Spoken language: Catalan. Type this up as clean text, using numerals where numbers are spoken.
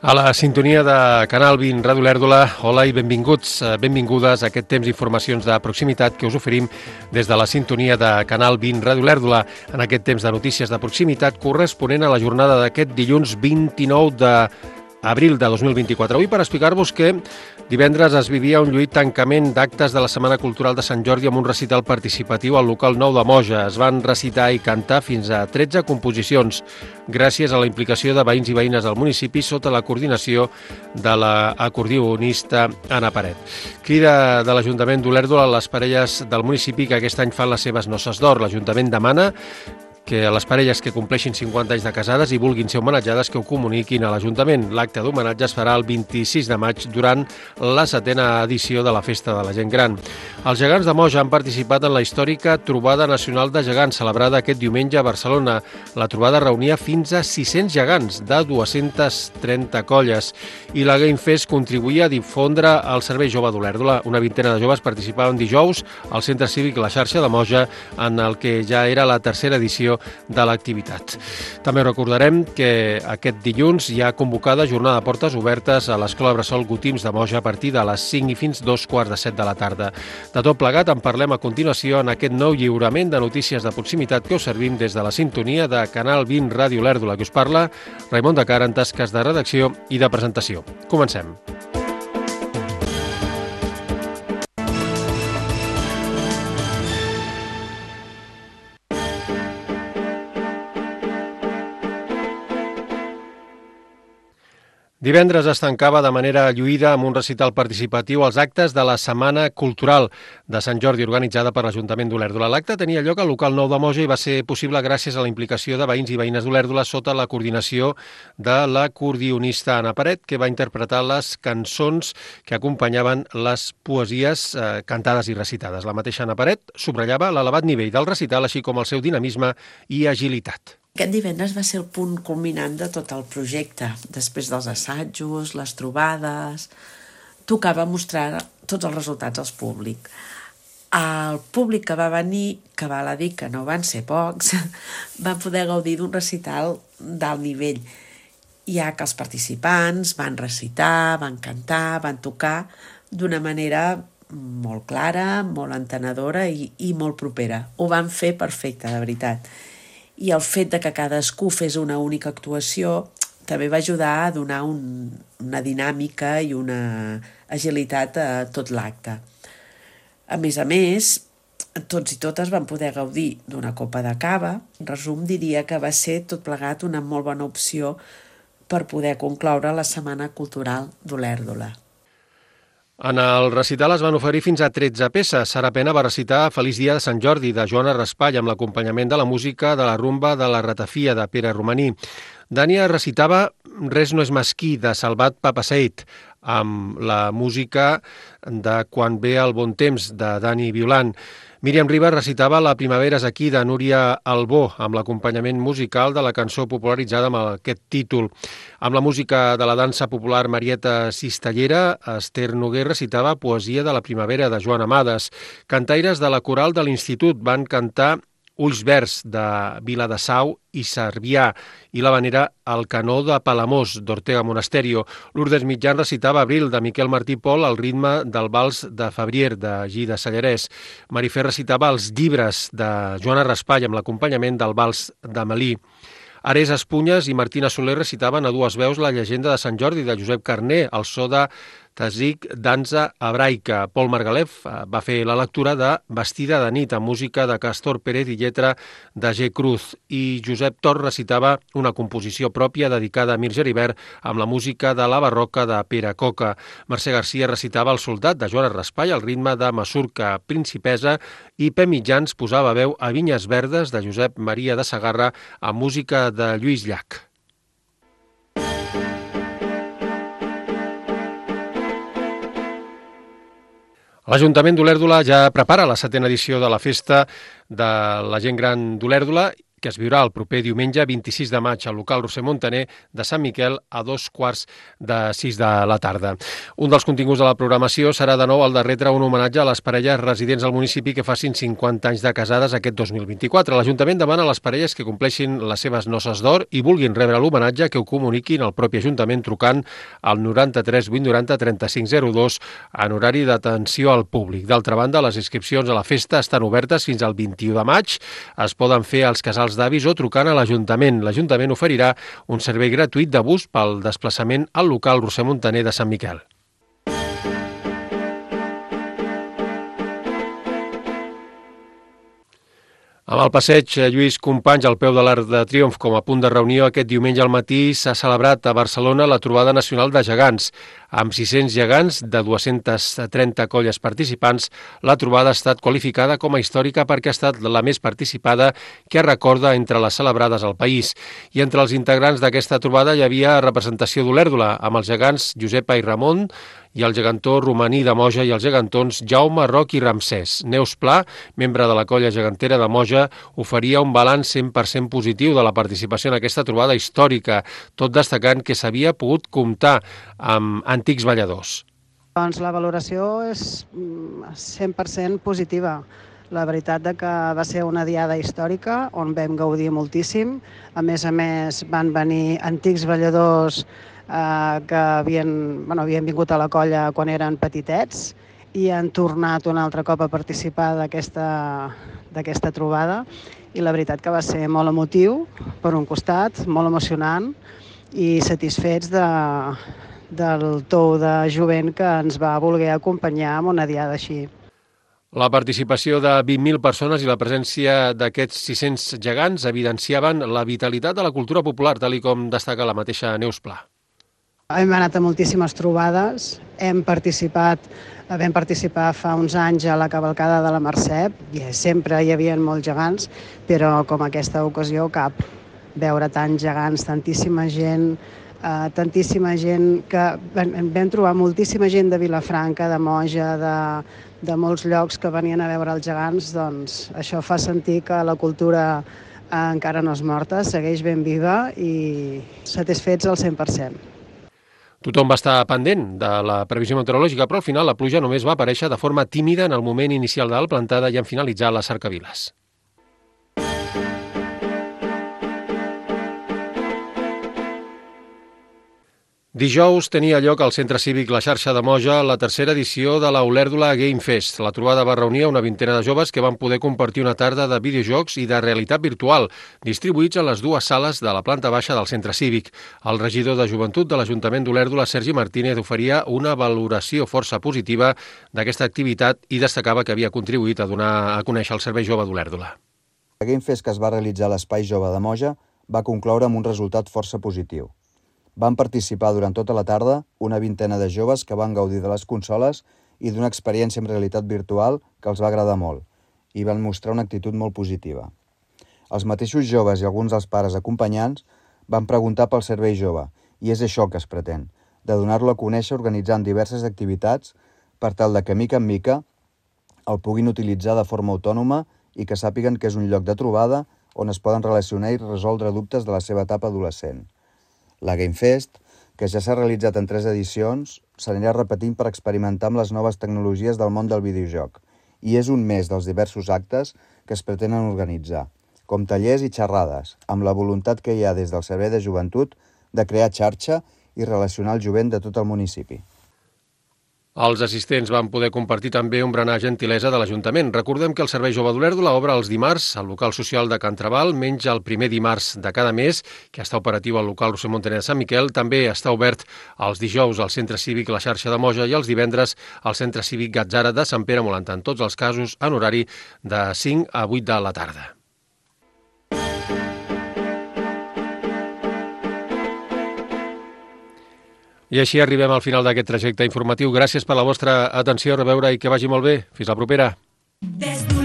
A la sintonia de Canal 20 Ràdio Olèrdola, hola i benvinguts, benvingudes a aquest temps d'informacions de proximitat que us oferim des de la sintonia de Canal 20 Ràdio Olèrdola en aquest temps de notícies de proximitat corresponent a la jornada d'aquest dilluns 29 d'abril de 2024. Avui per explicar-vos que divendres es vivia un lluït tancament d'actes de la Setmana Cultural de Sant Jordi amb un recital participatiu al local 9 de Moja. Es van recitar i cantar fins a 13 composicions, gràcies a la implicació de veïns i veïnes del municipi sota la coordinació de l'acordionista Anna Paret. Crida de l'Ajuntament d'Olèrdola a les parelles del municipi que aquest any fan les seves noces d'or. L'Ajuntament demana que a les parelles que compleixin 50 anys de casades i vulguin ser homenatjades que ho comuniquin a l'Ajuntament. L'acte d'homenatge es farà el 26 de maig durant la 7a edició de la Festa de la Gent Gran. Els gegants de Moja han participat en la històrica Trobada Nacional de Gegants, celebrada aquest diumenge a Barcelona. La trobada reunia fins a 600 gegants de 230 colles i la Game Fest contribuïa a difondre el Servei Jove d'Olèrdola. Una vintena de joves participaven dijous al Centre Cívic La Xarxa de Moja, en el que ja era la tercera edició de l'activitat. També recordarem que aquest dilluns hi ha convocada jornada de portes obertes a l'Escola Bressol Gotims de Moja a partir de les 5 i fins 2:15 de la tarda. De tot plegat en parlem a continuació en aquest nou lliurament de notícies de proximitat que us servim des de la sintonia de Canal 20 Ràdio Olèrdola, que us parla Raimon de Cara en tasques de redacció i de presentació. Comencem. Divendres es tancava de manera lluïda amb un recital participatiu als actes de la Setmana Cultural de Sant Jordi, organitzada per l'Ajuntament d'Olèrdola. L'acte tenia lloc al local 9 de Moja i va ser possible gràcies a la implicació de veïns i veïnes d'Olèrdola sota la coordinació de l'acordionista Anna Paret, que va interpretar les cançons que acompanyaven les poesies cantades i recitades. La mateixa Anna Paret subratllava l'elevat nivell del recital, així com el seu dinamisme i agilitat. Aquest divendres va ser el punt culminant de tot el projecte. Després dels assajos, les trobades, tocava mostrar tots els resultats al públic. El públic que va venir, que val a dir que no van ser pocs, va poder gaudir d'un recital d'alt nivell, ja que els participants van recitar, van cantar, van tocar d'una manera molt clara, molt entenedora i molt propera. Ho van fer perfecte, de veritat. I el fet de que cadascú fes una única actuació també va ajudar a donar una dinàmica i una agilitat a tot l'acte. A més, tots i totes van poder gaudir d'una copa de cava. En resum, diria que va ser tot plegat una molt bona opció per poder concloure la Setmana Cultural d'Olèrdola. En el recital es van oferir fins a 13 peces. Sara Pena va recitar Feliç dia de Sant Jordi, de Joana Raspall, amb l'acompanyament de la música de la rumba de la ratafia, de Pere Romaní. Dània recitava Res no és mesquí, de Salvat Papasseit, amb la música de Quan ve el bon temps, de Dani Violant. Míriam Ribas recitava La primavera és aquí, de Núria Albó, amb l'acompanyament musical de la cançó popularitzada amb aquest títol. Amb la música de la dansa popular Marieta Cistellera, Esther Noguer recitava Poesia de la primavera, de Joan Amades. Cantaires de la coral de l'Institut van cantar Ulls verds, de Viladasau i Cervià, i l'havanera El canó de Palamós, d'Ortega Monasterio. Lourdes Mitjan recitava Abril, de Miquel Martí Pol, al ritme del vals de Fabrier, de Gida Sallarès. Marifer recitava Els llibres, de Joana Raspall, amb l'acompanyament del vals d'Amelí. Ares Espunyes i Martina Soler recitaven a dues veus La llegenda de Sant Jordi, de Josep Carner, al so de Tasic, dansa hebraica. Pol Margalef va fer la lectura de Vestida de nit, amb música de Castor Pérez i lletra de G. Cruz. I Josep Tor recitava una composició pròpia dedicada a Mir Geribert amb la música de la barroca de Pere Coca. Mercè Garcia recitava El soldat, de Joana Raspall, al ritme de Masurca Principesa, i Pep Mitjans posava veu a Vinyes Verdes, de Josep Maria de Sagarra, amb música de Lluís Llach. L'Ajuntament d'Olèrdola ja prepara la 7a edició de la Festa de la Gent Gran d'Olèrdola, que es viurà el proper diumenge 26 de maig al local Roser Montaner de Sant Miquel a 5:15 de la tarda. Un dels continguts de la programació serà de nou el de retre un homenatge a les parelles residents al municipi que facin 50 anys de casades aquest 2024. L'Ajuntament demana a les parelles que compleixin les seves noces d'or i vulguin rebre l'homenatge que ho comuniquin al propi Ajuntament trucant al 93 890 3502 en horari d'atenció al públic. D'altra banda, les inscripcions a la festa estan obertes fins al 21 de maig. Es poden fer als casals d'avis o trucant a l'Ajuntament. L'Ajuntament oferirà un servei gratuït de bus pel desplaçament al local Roser Montaner de Sant Miquel. Amb el passeig Lluís Companys al peu de l'Arc de Triomf com a punt de reunió, aquest diumenge al matí s'ha celebrat a Barcelona la Trobada Nacional de Gegants. Amb 600 gegants de 230 colles participants, la trobada ha estat qualificada com a històrica perquè ha estat la més participada que es recorda entre les celebrades al país. I entre els integrants d'aquesta trobada hi havia representació d'Olèrdola, amb els gegants Josepa i Ramon, i el gegantó romaní de Moja i els gegantons Jaume, Roc i Ramsès. Neus Pla, membre de la colla gegantera de Moja, oferia un balanç 100% positiu de la participació en aquesta trobada històrica, tot destacant que s'havia pogut comptar amb antics balladors. Doncs la valoració és 100% positiva. La veritat que va ser una diada històrica on vam gaudir moltíssim. A més, van venir antics balladors que havien vingut a la colla quan eren petitets i han tornat un altre cop a participar d'aquesta trobada. I la veritat que va ser molt emotiu, per un costat, molt emocionant i satisfets del tou de jovent que ens va voler acompanyar en una diada així. La participació de 20.000 persones i la presència d'aquests 600 gegants evidenciaven la vitalitat de la cultura popular, tal com destaca la mateixa Neus Pla. Hem anat a moltíssimes trobades, vam participar fa uns anys a la cavalcada de la Mercè, i sempre hi havia molts gegants, però com aquesta ocasió cap. Veure tants gegants, tantíssima gent que vam trobar moltíssima gent de Vilafranca, de Moja, de molts llocs que venien a veure els gegants, doncs això fa sentir que la cultura encara no és morta, segueix ben viva i satisfets al 100%. Tothom va estar pendent de la previsió meteorològica, però al final la pluja només va aparèixer de forma tímida en el moment inicial de la plantada i en finalitzar les cercaviles. Dijous tenia lloc al Centre Cívic La Xarxa de Moja la tercera edició de la Olèrdola Game Fest. La trobada va reunir una vintena de joves que van poder compartir una tarda de videojocs i de realitat virtual, distribuïts a les dues sales de la planta baixa del Centre Cívic. El regidor de Joventut de l'Ajuntament d'Olèrdola, Sergi Martínez, oferia una valoració força positiva d'aquesta activitat i destacava que havia contribuït a donar a conèixer el Servei Jove d'Olèrdola. La Game Fest que es va realitzar a l'Espai Jove de Moja va concloure amb un resultat força positiu. Van participar durant tota la tarda una vintena de joves que van gaudir de les consoles i d'una experiència en realitat virtual que els va agradar molt i van mostrar una actitud molt positiva. Els mateixos joves i alguns dels pares acompanyants van preguntar pel servei jove i és això que es pretén, de donar-lo a conèixer organitzant diverses activitats per tal de que mica en mica el puguin utilitzar de forma autònoma i que sàpiguen que és un lloc de trobada on es poden relacionar i resoldre dubtes de la seva etapa adolescent. La Game Fest, que ja s'ha realitzat en 3 edicions, s'anirà repetint per experimentar amb les noves tecnologies del món del videojoc i és un més dels diversos actes que es pretenen organitzar, com tallers i xerrades, amb la voluntat que hi ha des del Servei de Joventut de crear xarxa i relacionar el jovent de tot el municipi. Els assistents van poder compartir també un berenar gentilesa de l'Ajuntament. Recordem que el Servei Jove d'Olèrdola obre els dimarts al local social de Can Trabal, menys el primer dimarts de cada mes, que està operatiu al local Roser Montaner de Sant Miquel. També està obert els dijous al Centre Cívic La Xarxa de Moja i els divendres al Centre Cívic Gatzara de Sant Pere Molant. En tots els casos en horari de 5 a 8 de la tarda. I així arribem al final d'aquest trajecte informatiu. Gràcies per la vostra atenció, a reveure i que vagi molt bé. Fins la propera.